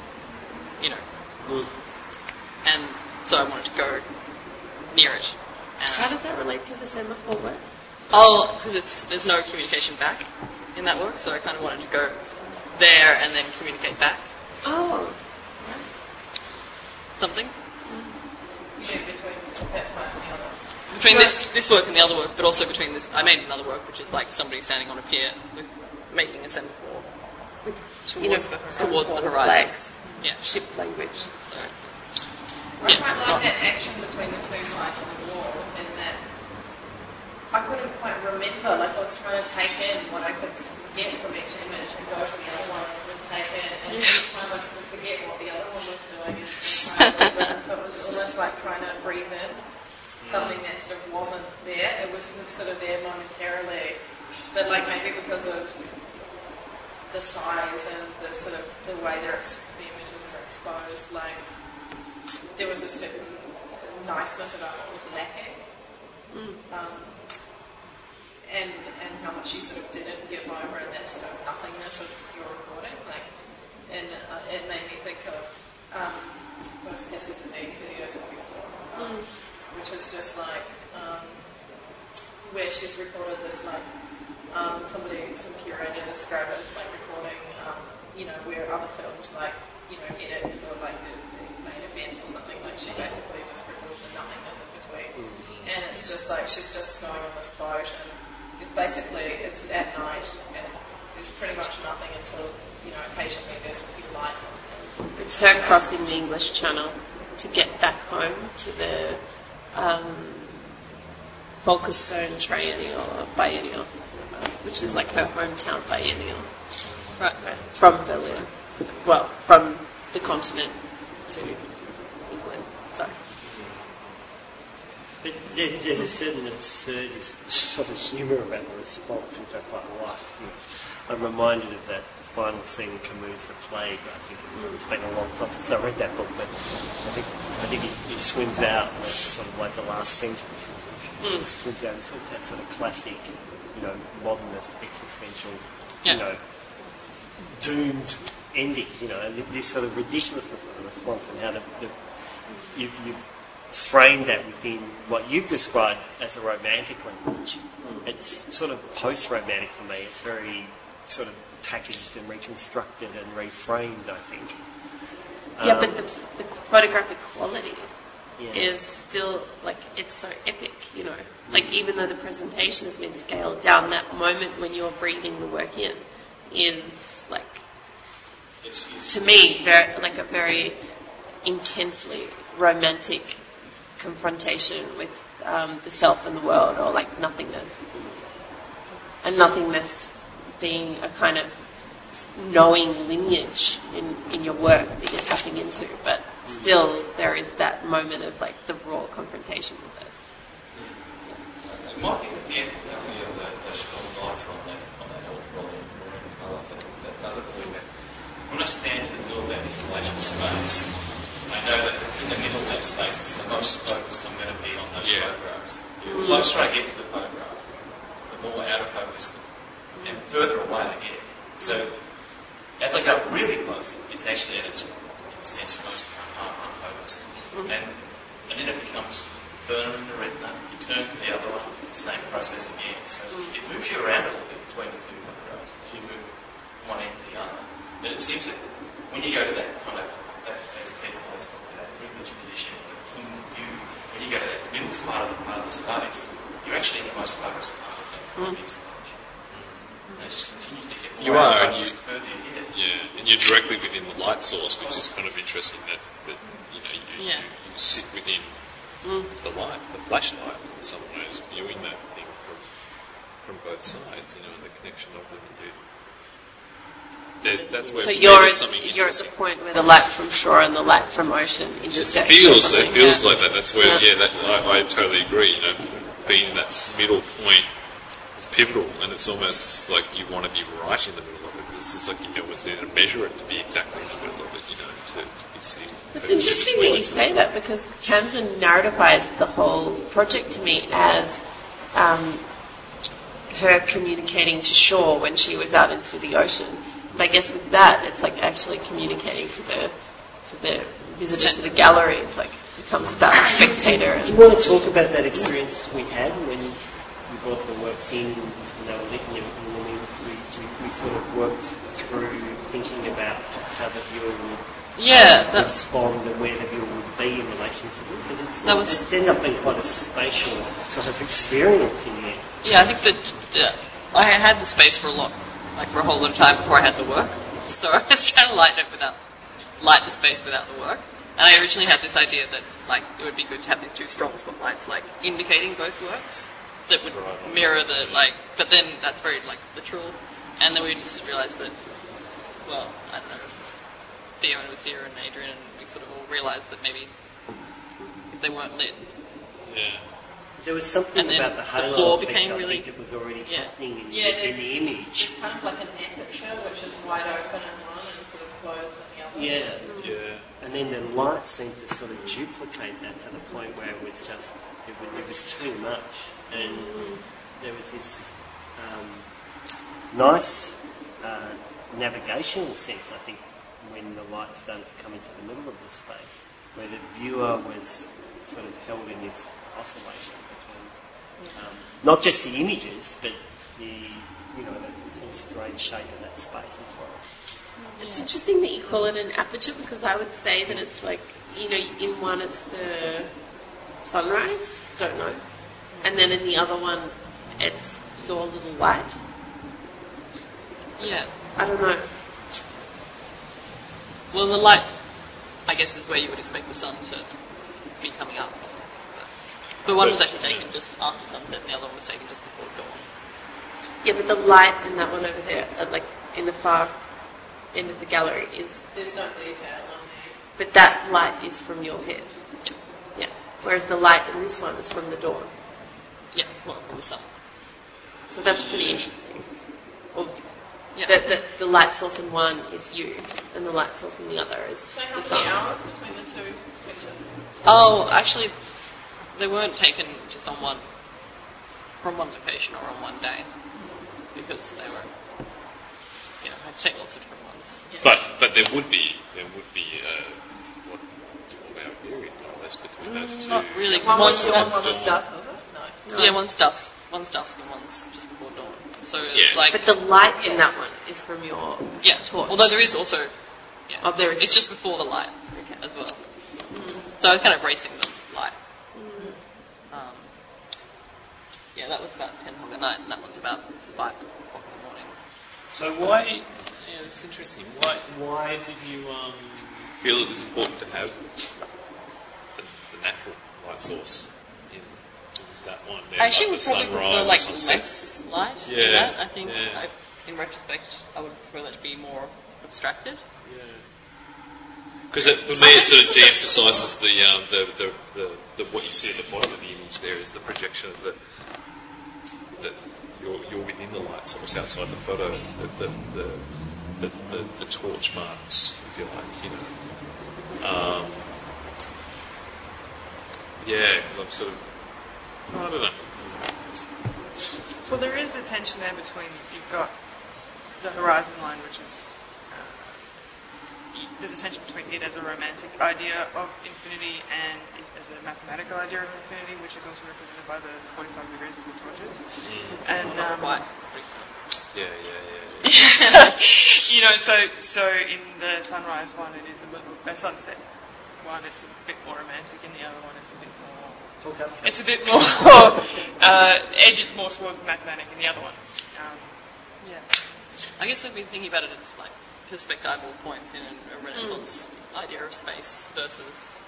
and so I wanted to go near it. How does that relate to the semaphore work? Oh, because there's no communication back in that work, so I kind of wanted to go there and then communicate back. Oh. Something. Between that side and the other. Between this work and the other work, but also between this, I made another work which is like somebody standing on a pier with making a semaphore towards the horizon. Flags. Yeah, Ship language. so I quite like that action between the two sides of the wall, in that I couldn't quite remember, like I was trying to take in what I could get from each image and go to the other one and sort of take in, and each time I sort of forget what the other one was doing and try to move in. So it was almost like trying to breathe in something that sort of wasn't there. It was sort of there momentarily, but like maybe because of the size and the sort of the way the images are exposed, like there was a certain niceness about what was lacking. And how much you sort of didn't give over, and that sort of nothingness of your recording, like, and it made me think of those Tessa's Meg videos that we saw, which is just like where she's recorded this, like some curator described it as like recording, where other films like get it for like the main events or something. Like she basically just records the nothingness in between, and it's just like she's just going on this boat and. It's at night, and there's pretty much nothing until, occasionally there's a few lights on. It's her crossing the English Channel to get back home to the Folkestone Triennial or Biennial, which is like her hometown biennial. Right. From Berlin. Well, from the continent to England. Sorry. But there's a certain absurd sort of humour about the response, which I quite like. I'm reminded of that final scene in Camus' The Plague. I think it's been a long time since I read that book, but I think he swims out, and that's sort of like the last sentence. He swims out, and so it's that sort of classic, modernist, existential, doomed ending. And this sort of ridiculousness of the response, and how you've frame that within what you've described as a romantic language. It's sort of post-romantic for me. It's very sort of packaged and reconstructed and reframed, I think. Yeah, but the photographic quality is still, like, it's so epic, Like, even though the presentation has been scaled down, that moment when you're breathing the work in is, like, to me, a very intensely romantic confrontation with the self and the world, or like nothingness. And nothingness being a kind of knowing lineage in your work that you're tapping into, but still there is that moment of like the raw confrontation with it. It might be the empathy of the strong lights on that ultraviolet maroon colour that does it a little bit. When I stand in the middle of that installation space, I know that in the middle of that space is the most focused I'm going to be on those photographs. The closer I get to the photograph, the more out of focus and further away I get. So as I go really close, it's actually at its, in a sense, most unfocused. And then it becomes burner in the retina. You turn to the other one, same process again. So it moves you around a little bit between the two photographs as you move one end to the other. But it seems that when you go to that kind of as people always talk about that privileged position, the king's view, when you go to that middle part of the space, you're actually in the most focused part of the installation. And it just continues to get more focused the further you get. Yeah, and you're directly within the light source, which is kind of interesting that you sit within the light, the flashlight in some ways, viewing that thing from both sides, and the connection of them indeed. That's where so you're at the point where the light from shore and the light from ocean intersect. It feels like that. That's where, I totally agree. Being that middle point is pivotal, and it's almost like you want to be right in the middle of it. This is like was there to measure it to be exactly in the middle of it, to be seen. It's interesting that you say that, because Tamsin narrativized the whole project to me as her communicating to shore when she was out into the ocean. But I guess with that, it's like actually communicating to the visitor to the gallery. It's like it becomes about the spectator. Do you want to talk about that experience we had when brought the works in and they were lit, and then we sort of worked through thinking about how the viewer would respond and where the viewer would be in relation to it. Because it's ended up being quite a spatial sort of experience in the end. Yeah, I think that I had the space for a whole lot of time before I had the work. So I was trying to light the space without the work. And I originally had this idea that it would be good to have these two strong spotlights indicating both works that would mirror the but then that's very literal. And then we just realised that, well, I don't know, Fiona was here and Adrian, and we sort of all realised that maybe if they weren't lit. Yeah. There was something about the halo floor effect, became I really, think it was already happening in the image. There's kind of like an aperture which is wide open in one and sort of closed in the other. Yeah. And then the light seemed to sort of duplicate that to the point where it was just, it was too much. And there was this nice navigational sense, I think, when the light started to come into the middle of the space, where the viewer was sort of held in this oscillation between not just the images, but the sort of strange shape of that space as well. It's interesting that you call it an aperture, because I would say that it's in one it's the sunrise, don't know, and then in the other one it's your little light. Yeah. I don't know. Well, the light, I guess, is where you would expect the sun to be coming up. But one was actually taken just after sunset, and the other one was taken just before dawn. Yeah, but the light in that one over there, in the far end of the gallery, is... There's no detail on there. But that light is from your head. Yeah. Yeah. Whereas the light in this one is from the dawn. Yeah, well, from the sun. So that's pretty interesting. Yeah. That the light source in one is you, and the light source in the other is So the how sun. many hours between the two pictures? Oh, actually, they weren't taken just from one location or on one day, because they were, I'd take lots of different ones. Yeah. But there would be what 12-hour period more or less between those two. Not really. One was dawn, one's- one was dusk, was it? No. Yeah, one's dusk and one's just before dawn. So it's But the light in that one is from your torch. Although there is also, Oh, there is. it's just before the light as well. So I was kind of racing the light. That was about 10 o'clock at night, and that one's about 5 o'clock in the morning. So why? Yeah, it's interesting. Why did you feel it was important to have the natural light source in that one? There, I actually would the probably prefer sunrise or sunset? less light Yeah, in that. I think, yeah. in retrospect, I would prefer that to be more abstracted. Because for me, it sort of de-emphasises the what you see at the bottom of the image. There is the projection of that you're within the light source outside the photo. The torch marks, if you like, because I'm sort of, I don't know. Well, there is a tension there between, you've got the horizon line, which is, there's a tension between it as a romantic idea of infinity and it as a mathematical idea of infinity, which is also represented by the 45 degrees of the torches. And Right. So in the sunrise one, it is a sunset one, it's a bit more romantic, and the other one it's a bit more. It's a bit more edges more towards the mathematic in the other one. I guess I've been thinking about it as perspectival points in a Renaissance idea of space versus,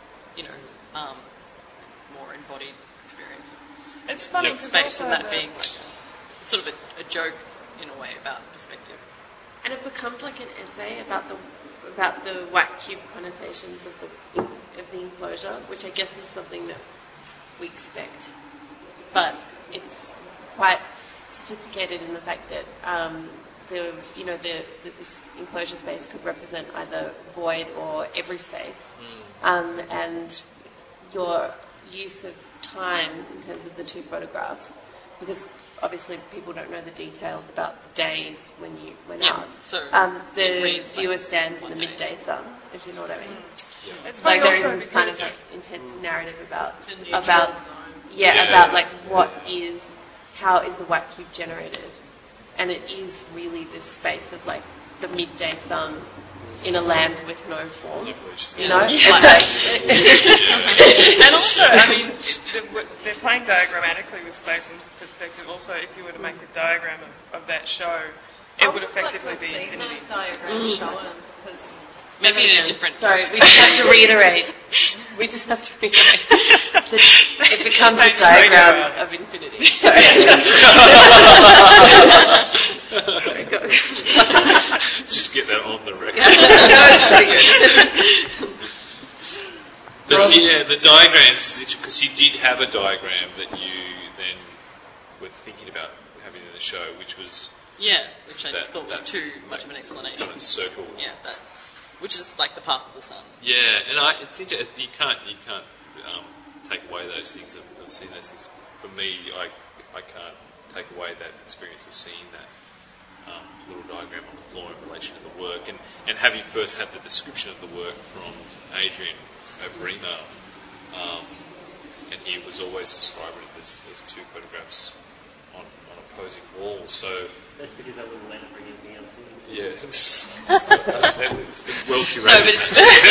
more embodied experience of It's funny Yep. because space, and also that being sort of a joke in a way about perspective. And it becomes like an essay about the white cube connotations of the enclosure, which I guess is something that we expect, but it's quite sophisticated in the fact that this enclosure space could represent either void or every space, and your use of time in terms of the two photographs, because obviously people don't know the details about the days when you went out. So The reads viewer stands in the one day. midday sun, if you know what I mean. it's funny Like there also is this kind because of intense narrative about It's a neutral about zone. about like what is how is the white cube generated? And it is really this space of like the midday sun in a land with no forms, you know? It's And also, I mean, they're playing diagrammatically with space and perspective. Also, if you were to make a diagram of that show, it would effectively be infinity. Those diagrams shown, because Maybe in a different. Sorry, we just have to reiterate. It becomes a diagram of infinity. Sorry, go. Just get that on the record. But yeah, the diagrams, because you did have a diagram that you then were thinking about having in the show, which was Yeah, which I just thought was too much of an explanation. kind of circle. Yeah, which is like the path of the sun. Yeah, and it's interesting. You can't take away those things. I've seen those things. For me, I can't take away that experience of seeing that little diagram on the floor in relation to the work, and having first had the description of the work from Adrian Oberina, and he was always describing it as two photographs on opposing walls. So That's because I wouldn't let it bring anything else in. yeah, it's well curated. No, but it's no, but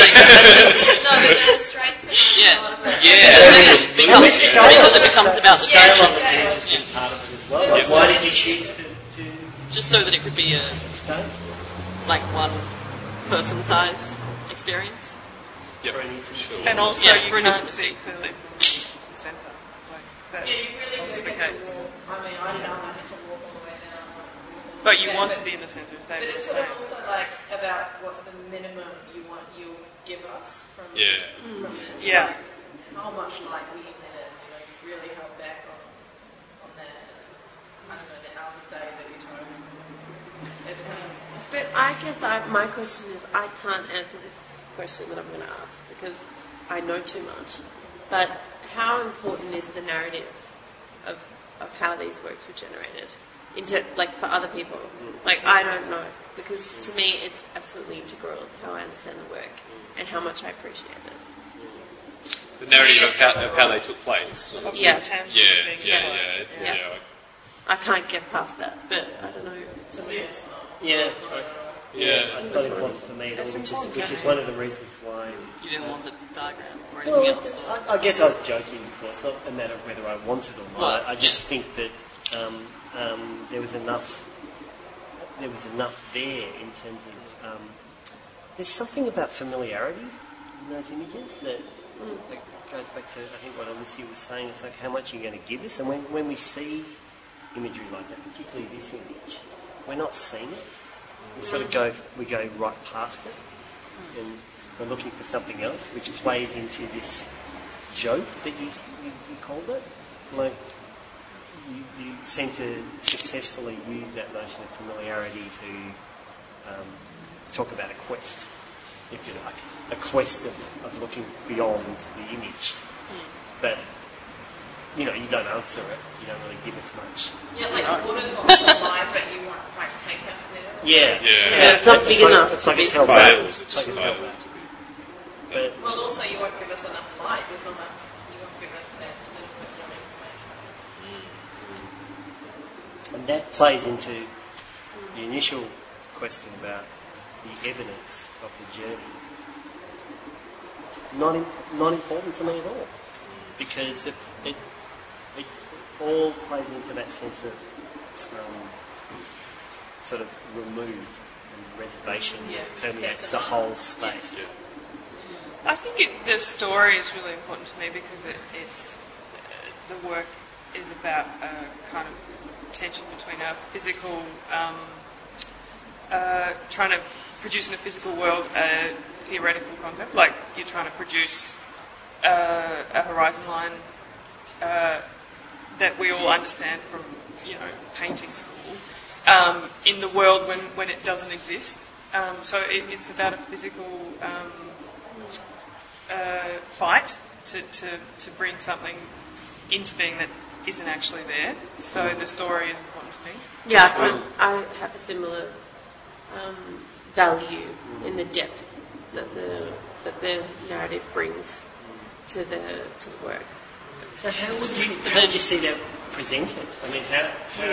the strengths Yeah. becomes because it becomes about the Scale scale, of it's an interesting part of it as well. Like, why did you choose to just so that it could be a scale like one person size experience. Yep, for an intimacy? sure. And also, Yeah, you for an can't intimacy. see clearly from the centre. Like that. Yeah, you really that's do the get case. to walk. I mean, I don't know, I had to walk all the way down. But you want to be in the centre, as But David was it's sort saying. of also like about what's the minimum you'll give us from Yeah. from this. Yeah. Like, how much light we emitted, you really held back on that, I don't know, the hours of day that we chose. It's kind of, But I guess my question is, I can't answer this question that I'm going to ask because I know too much. But how important is the narrative of how these works were generated, like for other people? Like I don't know, because to me it's absolutely integral to how I understand the work and how much I appreciate it. The narrative of how they took place. of Yeah. the intention Yeah, of being yeah. I can't get past that, but I don't know. To me, it's not. Yeah, Yeah. it's not important for me at all, which is one of the reasons why. You didn't want the diagram or anything Well, else. I guess I was joking before. It's not a matter of whether I wanted or not. Well, I just think that there was enough. There was enough there in terms of. There's something about familiarity in those images that goes back to I think what Alicia was saying. It's like how much are you going to give us, and when we see imagery like that, particularly this image, we're not seeing it. We sort of go right past it, and we're looking for something else, which plays into this joke that you called it. Like you seem to successfully use that notion of familiarity to talk about a quest, if you like, a quest of looking beyond the image. But you don't answer it. You don't really give us much. Yeah, like water's also alive, but you won't quite take us there. Yeah, Yeah. it's not big enough It's to like be it's held back. Fails. It just fails to be. But Well, also you won't give us enough light. There's not enough. You won't give us that little bit of light. And that plays into the initial question about the evidence of the journey. Not important to me at all, because it all plays into that sense of sort of remove and reservation that permeates the whole space. I think the story is really important to me because it's the work is about a kind of tension between a physical, trying to produce in a physical world a theoretical concept, like you're trying to produce a horizon line that we all understand from painting school in the world when it doesn't exist. So it's about a physical fight to bring something into being that isn't actually there. So the story is important to me. Yeah, I have a similar value in the depth that the narrative brings to the work. So how would you see that presented? I mean, how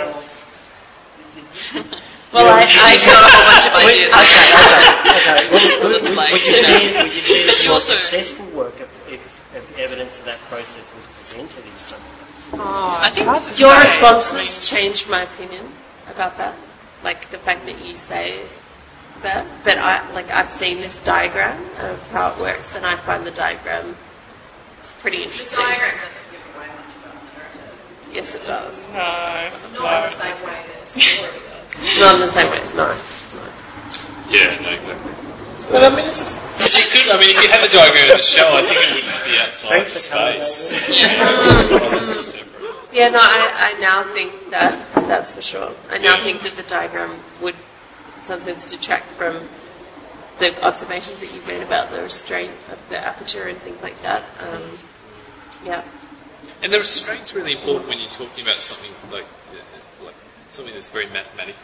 Well, I got a whole bunch of ideas. Okay. Just like, Would you see it But as you more also- successful work if evidence of that process was presented in some way? I think Your responses changed my opinion about that. Like the fact that you say that, but I've seen this diagram of how it works, and I find the diagram pretty The interesting. diagram doesn't give away much about the narrative. Yes, it does. No. Not in the same way that a story does. Not in the same way. No. Yeah, no, exactly. But I mean, it's just, But you could, I mean, if you had a diagram of the show, I think it would just be outside Thanks the for coming, space. Separate. Yeah, no. I now think that's for sure. I now think that the diagram would, in some sense, detract from the observations that you've made about the restraint of the aperture and things like that. Yeah. And the restraint's really important when you're talking about something like something that's very mathematical.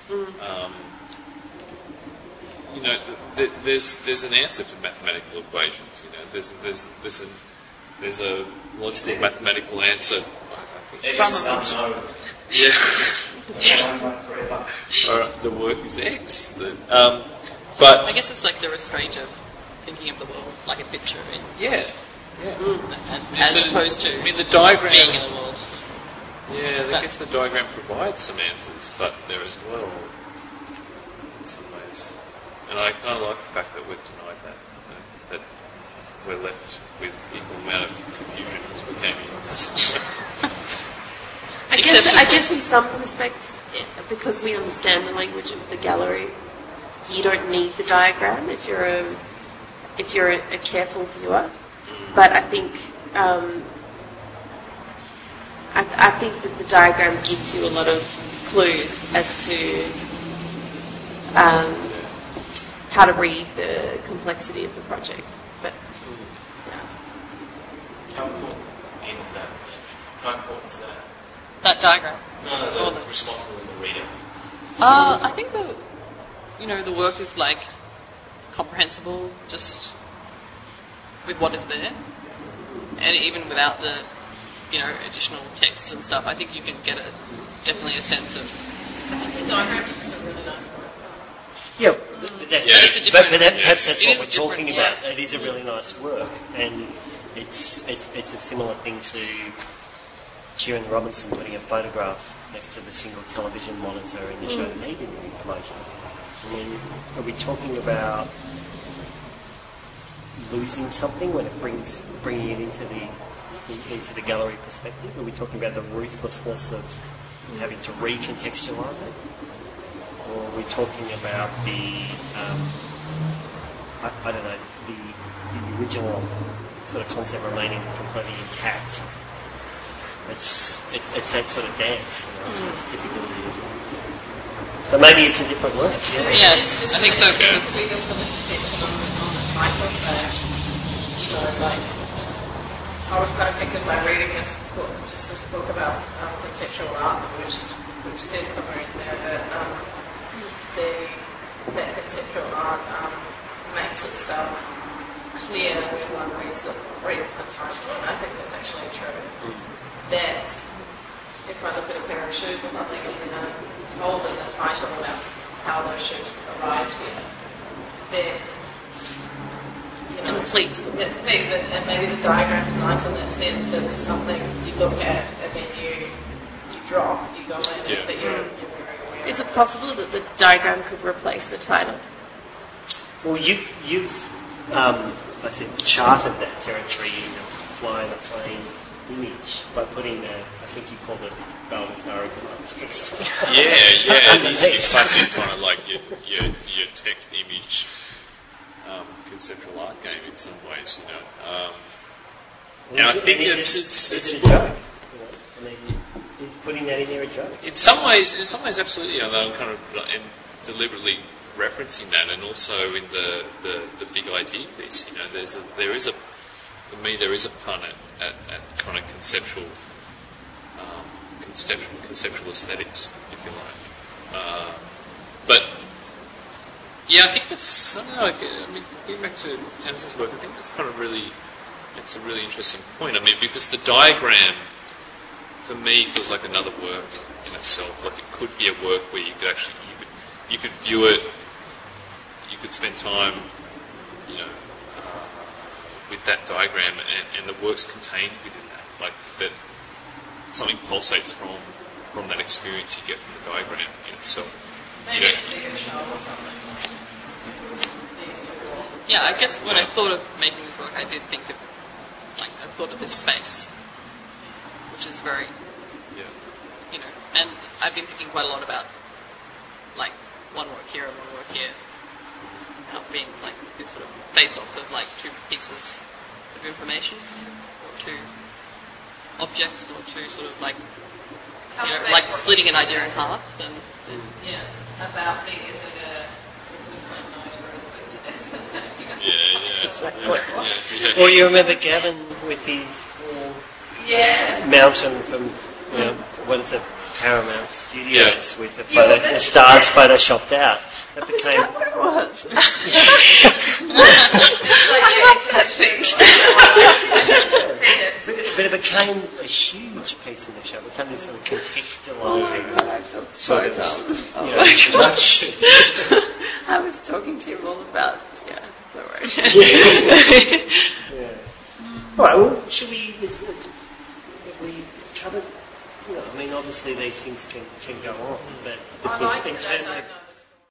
You know, there's an answer to mathematical equations. You know, there's a logical mathematical answer. Yeah. All right, the work is X. But I guess it's like the restraint of thinking of the world like a picture, yeah. as opposed to I mean, the diagram. being in the world. Yeah, I guess the diagram provides some answers, but there as well, in some ways. And I kind of like the fact that we've denied that we're left with equal amount of confusion as we came in. I guess in some respects, because we understand the language of the gallery, you don't need the diagram if you're a careful viewer. But I think I think that the diagram gives you a lot of clues as to how to read the complexity of the project. But How important how important is that? That diagram. No, the responsible in the reader. I think the work is like comprehensible just with what is there, and even without the additional texts and stuff. I think you can get definitely a sense of. I think the diagram's just a really nice word. Yeah, but that's, Yeah. It's a different- perhaps that's it what is we're a different- talking about. It is a really nice work, and it's a similar thing to Kieran Robinson putting a photograph next to the single television monitor in the show that he did in promotion. I mean, are we talking about losing something when it bringing it into the gallery perspective? Are we talking about the ruthlessness of having to recontextualise it? Or are we talking about the I don't know, the original sort of concept remaining completely intact? It's that sort of dance, so it's difficult. So maybe it's a different word. Yeah, It's just I think so, because- we just an extension on the title, so I was quite affected by reading this book, just this book about conceptual art, which said somewhere in there that that conceptual art makes itself clear when one reads the title, and I think that's actually true. That if I look at a pair of shoes or something and told in the title about how those shoes arrived here, then Completes them. it's a piece, and maybe the diagram's nice in that sense. It's something you look at and then you drop, you go in, Yeah. but you're very aware. Is it possible that the diagram could replace the title? Well, you've I said charted that territory in a fly in a plane image by putting I think you called it Baldassare text. Yeah, it's your Underneath. classic kind of like your text image conceptual art game in some ways, And I think is it's it a joke? I mean, is putting that in there a joke? in some ways absolutely. I'm kind of deliberately referencing that, and also in the big idea piece. There is a pun at kind of conceptual aesthetics, if you like. But yeah, I think that's. I don't know. I mean, getting back to Tamsin's work, I think that's kind of it's a really interesting point. I mean, because the diagram for me, feels like another work in itself. Like it could be a work where you could actually, you could view it, you could spend time, with that diagram, and the work's contained within that. Like that, something pulsates from that experience you get from the diagram in itself. Maybe a bigger show or something. If it was these two walls. Yeah, I guess when I thought of making this work, I did think of, I thought of this space, which is very, and I've been thinking quite a lot about, one work here and one work here, how being, this sort of face-off of, two pieces of information, or two objects, or two sort of, splitting an idea in half, and yeah, about me, is it a fun night or is it Yeah. Well, you remember Gavin with his mountain from, what is it, Paramount Studios with the stars photoshopped out. That became. What it was? But it became a huge piece of the show. It became this sort of contextualising sort of introduction. I was talking to him all about. Yeah, don't worry. All right. Well, should we? Have we covered? Obviously these things can go on, but I like in it. terms I of don't know.